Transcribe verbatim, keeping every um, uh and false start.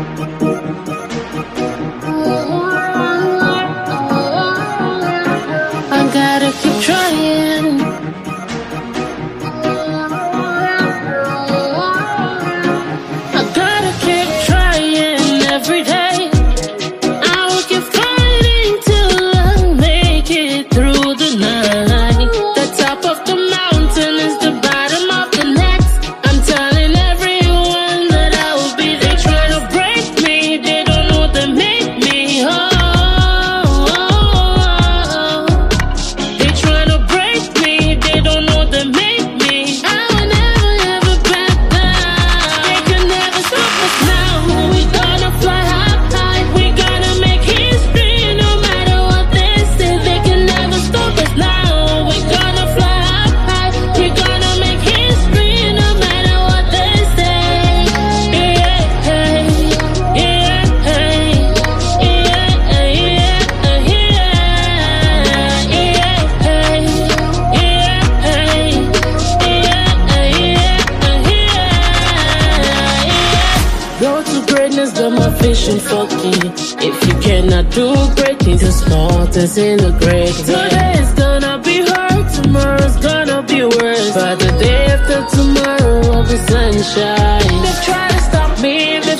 I gotta keep trying. I gotta keep trying every day. I will keep fighting till I make it through the night. The top of the mountain is the bottom of the next. I'm telling everyone that I will be there. Trying to break me, they don't know they make me whole. They trying to break me, they don't know they make me. I will never ever back down. They can never stop us now. We gonna fly high, high. We gonna make history no matter what they say. They can never stop us now. We gonna fly high, high. We gonna make history no matter what they say. Yeah, hey, yeah, hey, yeah, hey, yeah, yeah, yeah, hey, yeah, hey, yeah, yeah. Go to greatness, got my vision fucking. If you cannot do great things, the small things in the great. Today is gonna be hard, tomorrow's gonna be worse. But the day after tomorrow will be sunshine. They try to stop me.